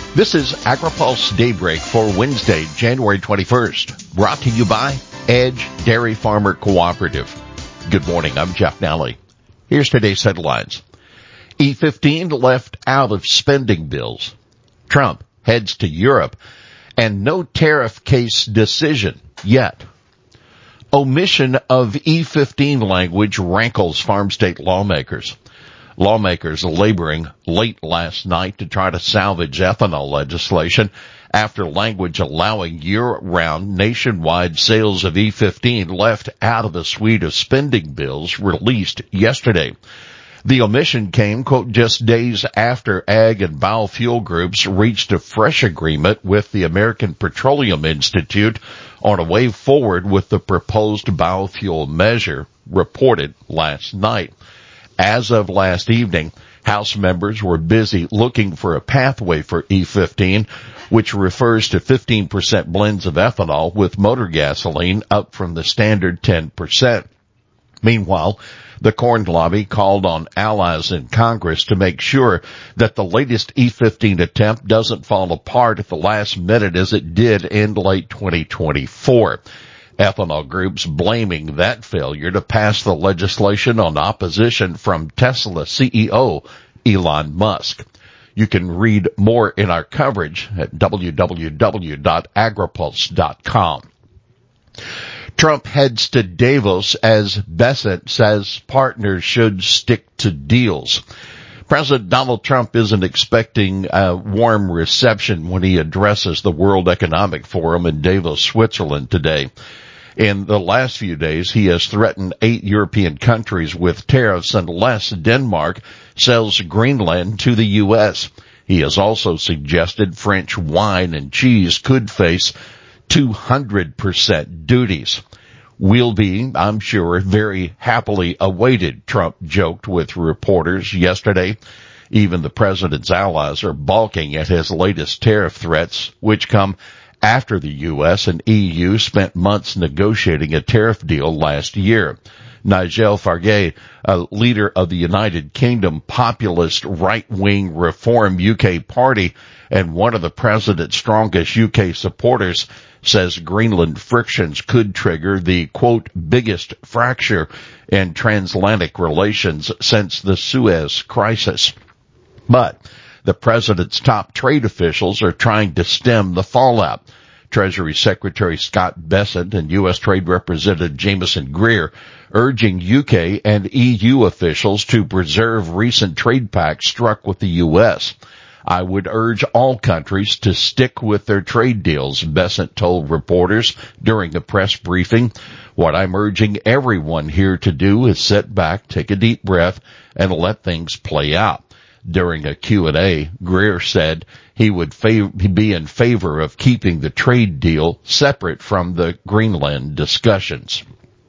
This is AgriPulse Daybreak for Wednesday, January 21st, brought to you by Edge Dairy Farmer Cooperative. Good morning, I'm Jeff Nally. Here's today's headlines. E15 left out of spending bills. Trump heads to Europe, and no tariff case decision yet. Omission of E15 language rankles farm state lawmakers. Lawmakers laboring late last night to try to salvage ethanol legislation after language allowing year-round nationwide sales of E15 left out of the suite of spending bills released yesterday. The omission came, quote, just days after ag and biofuel groups reached a fresh agreement with the American Petroleum Institute on a way forward with the proposed biofuel measure, reported last night. As of last evening, House members were busy looking for a pathway for E15, which refers to 15% blends of ethanol with motor gasoline up from the standard 10%. Meanwhile, the corn lobby called on allies in Congress to make sure that the latest E15 attempt doesn't fall apart at the last minute as it did in late 2024. Ethanol groups blaming that failure to pass the legislation on opposition from Tesla CEO Elon Musk. You can read more in our coverage at www.agripulse.com. Trump heads to Davos as Bessent says partners should stick to deals. President Donald Trump isn't expecting a warm reception when he addresses the World Economic Forum in Davos, Switzerland today. In the last few days, he has threatened 8 European countries with tariffs unless Denmark sells Greenland to the U.S. He has also suggested French wine and cheese could face 200% duties. We'll be, I'm sure, very happily awaited, Trump joked with reporters yesterday. Even the president's allies are balking at his latest tariff threats, which come after the U.S. and EU spent months negotiating a tariff deal last year. Nigel Farage, a leader of the United Kingdom populist right-wing Reform UK party and one of the president's strongest UK supporters, says Greenland frictions could trigger the, quote, biggest fracture in transatlantic relations since the Suez Crisis. But the president's top trade officials are trying to stem the fallout. Treasury Secretary Scott Bessent and U.S. Trade Representative Jameson Greer urging UK and EU officials to preserve recent trade pacts struck with the U.S. I would urge all countries to stick with their trade deals, Bessent told reporters during a press briefing. What I'm urging everyone here to do is sit back, take a deep breath, and let things play out. During a Q&A, Greer said he would be in favor of keeping the trade deal separate from the Greenland discussions.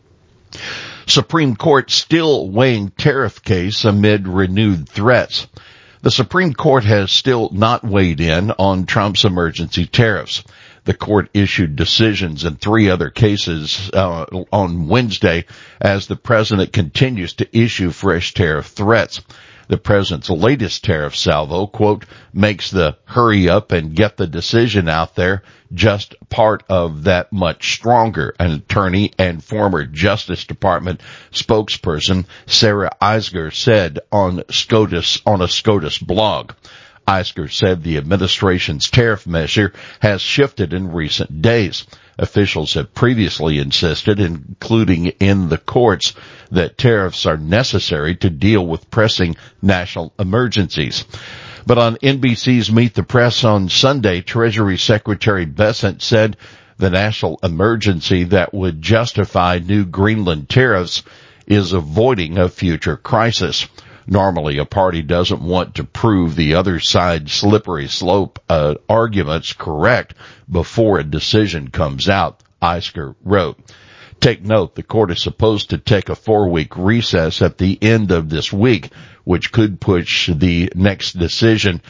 Supreme Court still weighing tariff case amid renewed threats. The Supreme Court has still not weighed in on Trump's emergency tariffs. The court issued decisions in 3 other cases on Wednesday as the president continues to issue fresh tariff threats. The president's latest tariff salvo, quote, makes the hurry up and get the decision out there just part of that much stronger. An attorney and former Justice Department spokesperson, Sarah Eisger, said on a SCOTUS blog. Eisger said the administration's tariff measure has shifted in recent days. Officials have previously insisted, including in the courts, that tariffs are necessary to deal with pressing national emergencies. But on NBC's Meet the Press on Sunday, Treasury Secretary Bessent said the national emergency that would justify new Greenland tariffs is avoiding a future crisis. Normally, a party doesn't want to prove the other side's slippery slope arguments correct before a decision comes out, Eisger wrote. Take note, the court is supposed to take a 4-week recess at the end of this week, which could push the next decision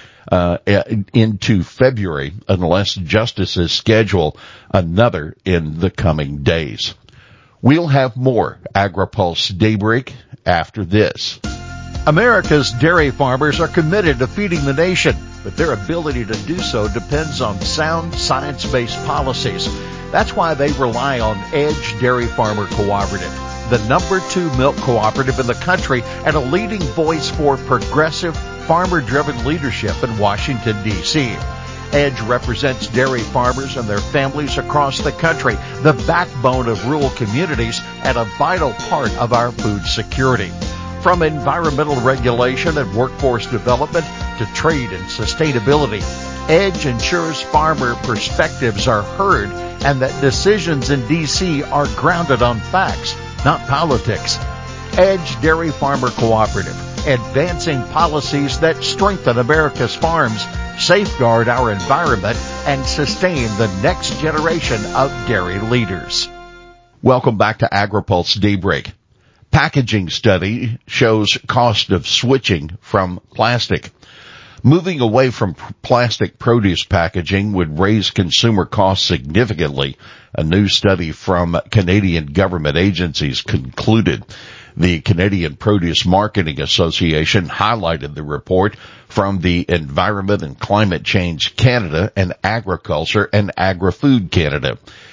into February unless justices schedule another in the coming days. We'll have more AgriPulse Daybreak after this. America's dairy farmers are committed to feeding the nation. but their ability to do so depends on sound science-based policies. That's why they rely on Edge Dairy Farmer Cooperative, the #2 milk cooperative in the country and a leading voice for progressive, farmer-driven leadership in Washington, D.C. Edge represents dairy farmers and their families across the country, the backbone of rural communities and a vital part of our food security. From environmental regulation and workforce development to trade and sustainability, Edge ensures farmer perspectives are heard and that decisions in D.C. are grounded on facts, not politics. Edge Dairy Farmer Cooperative, advancing policies that strengthen America's farms, safeguard our environment, and sustain the next generation of dairy leaders. Welcome back to AgriPulse Daybreak. Packaging study shows cost of switching from plastic. Moving away from plastic produce packaging would raise consumer costs significantly, a new study from Canadian government agencies concluded. The Canadian Produce Marketing Association highlighted the report from the Environment and Climate Change Canada and Agriculture and Agri-Food Canada.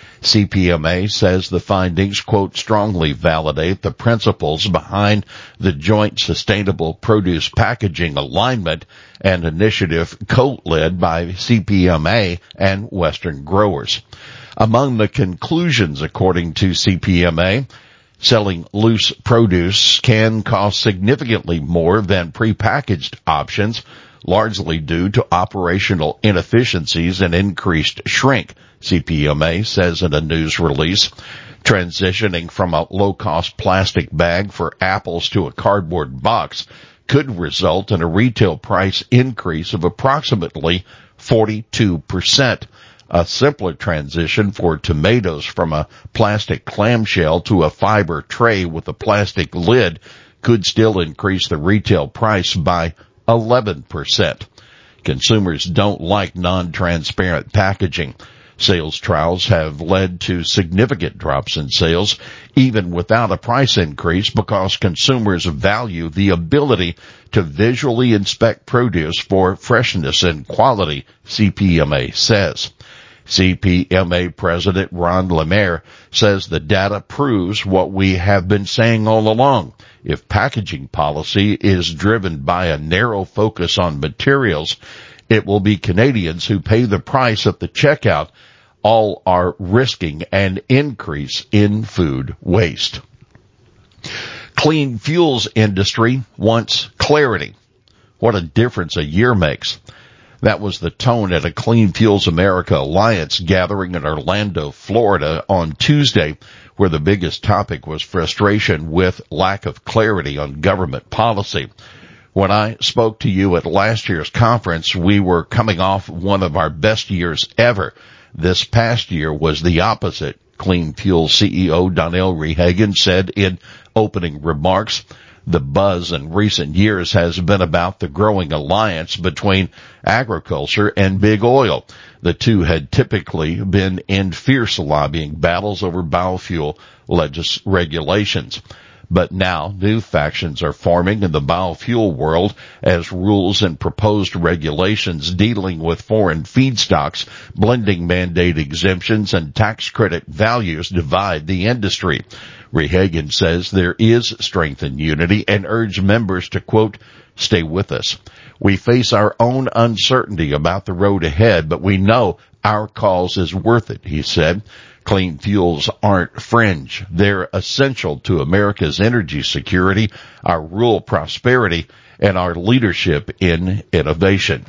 CPMA says the findings, quote, strongly validate the principles behind the Joint Sustainable Produce Packaging Alignment and initiative co-led by CPMA and Western growers. Among the conclusions, according to CPMA, selling loose produce can cost significantly more than prepackaged options, largely due to operational inefficiencies and increased shrink, CPMA says in a news release. Transitioning from a low-cost plastic bag for apples to a cardboard box could result in a retail price increase of approximately 42%. A simpler transition for tomatoes from a plastic clamshell to a fiber tray with a plastic lid could still increase the retail price by 11%. Consumers don't like non-transparent packaging. Sales trials have led to significant drops in sales, even without a price increase, because consumers value the ability to visually inspect produce for freshness and quality, CPMA says. CPMA President Ron Lemaire says the data proves what we have been saying all along. If packaging policy is driven by a narrow focus on materials, it will be Canadians who pay the price at the checkout. All are risking an increase in food waste. Clean fuels industry wants clarity. What a difference a year makes. That was the tone at a Clean Fuels America Alliance gathering in Orlando, Florida on Tuesday, where the biggest topic was frustration with lack of clarity on government policy. When I spoke to you at last year's conference, we were coming off one of our best years ever. This past year was the opposite, Clean Fuel CEO Donnell Rehagen said in opening remarks. The buzz in recent years has been about the growing alliance between agriculture and big oil. The two had typically been in fierce lobbying battles over biofuel regulations. But now new factions are forming in the biofuel world as rules and proposed regulations dealing with foreign feedstocks, blending mandate exemptions, and tax credit values divide the industry. Rehagen says there is strength and unity and urged members to, quote, stay with us. We face our own uncertainty about the road ahead, but we know our cause is worth it, he said. Clean fuels aren't fringe. They're essential to America's energy security, our rural prosperity, and our leadership in innovation.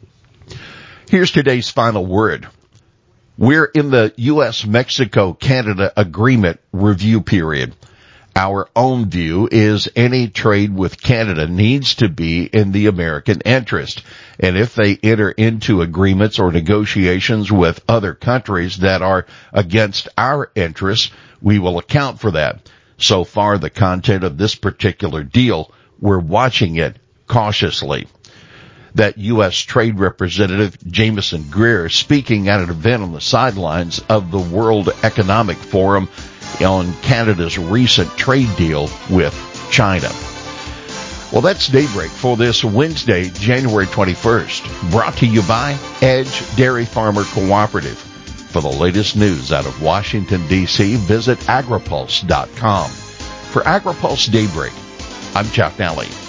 Here's today's final word. We're in the U.S.-Mexico-Canada agreement review period. Our own view is any trade with Canada needs to be in the American interest. And if they enter into agreements or negotiations with other countries that are against our interests, we will account for that. So far, the content of this particular deal, we're watching it cautiously. That U.S. Trade Representative Jameson Greer speaking at an event on the sidelines of the World Economic Forum on Canada's recent trade deal with China. Well, that's Daybreak for this Wednesday, January 21st, brought to you by Edge Dairy Farmer Cooperative. For the latest news out of Washington, D.C., visit agripulse.com. For AgriPulse Daybreak, I'm Chuck Nally.